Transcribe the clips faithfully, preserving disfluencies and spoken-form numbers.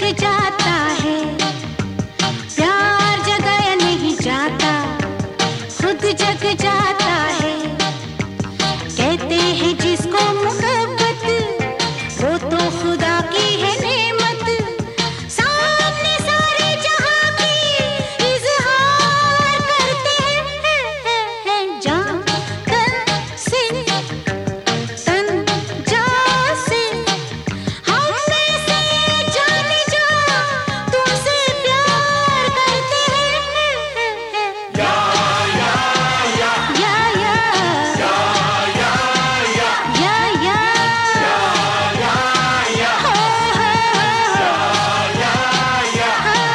जाता है, प्यार जगाया नहीं जाता, खुद जग जाता है। कहते हैं जिसको मोहब्बत, वो तो खुदा की है नेमत। सामने सारे जहां की इजहार करते हैं, जान तन से तन जा से हम में से जान जा तुमसे प्यार करते हैं। या या या या या या या या या या या या हो हो या या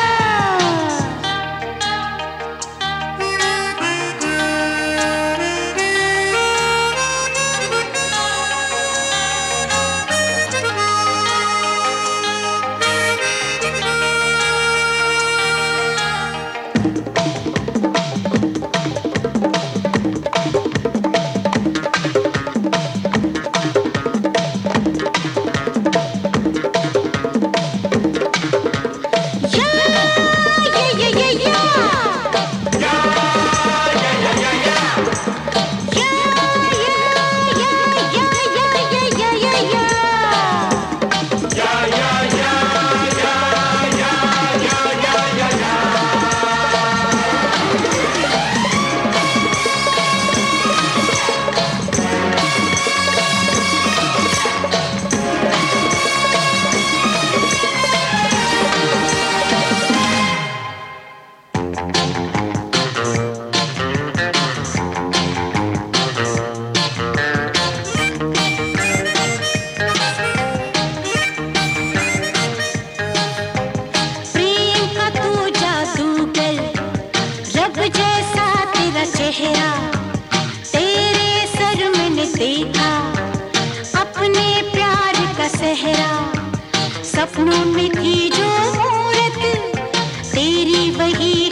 प्रेम का तू जादूगर, रब जैसा तेरा चेहरा, तेरे सर मैंने देखा अपने प्यार का सहरा। सपनों में थी जो मूरत तेरी, वही